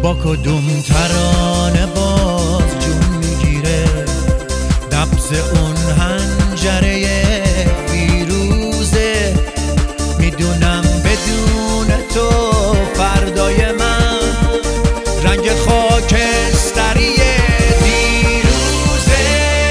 با کدوم ترانه باز جون میگیره نبض اون حنجره فیروزه. میدونم بدون تو فردای من رنگ خاکستری دیروزه.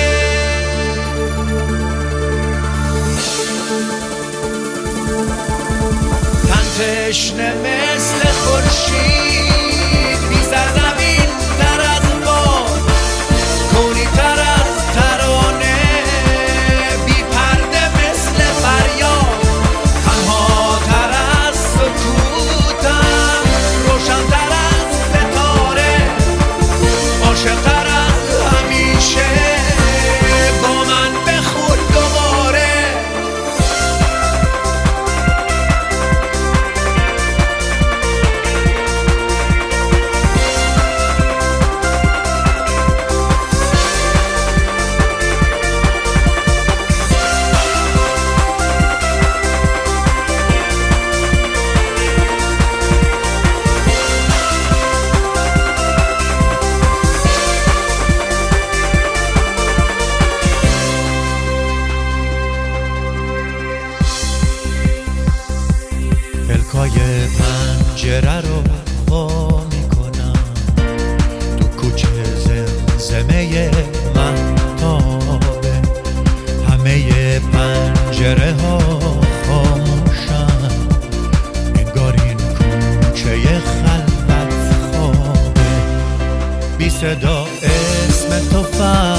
تن تشنه مثل خورشید بی‌سر زمین تر از باد، کونی تر از ترانه، بی پرده مثل فریاد، تنها تر از سکوتم، روشن تر از ستاره، عاشق تر از همیشه، با من بخون دوباره. پلکای پنجره رو وا میکنم، تو کوچه زمزمه مهتابه، همه پنجره ها خاموشن، انگار این کوچه خلوت خوابه. بی صدا اسم تو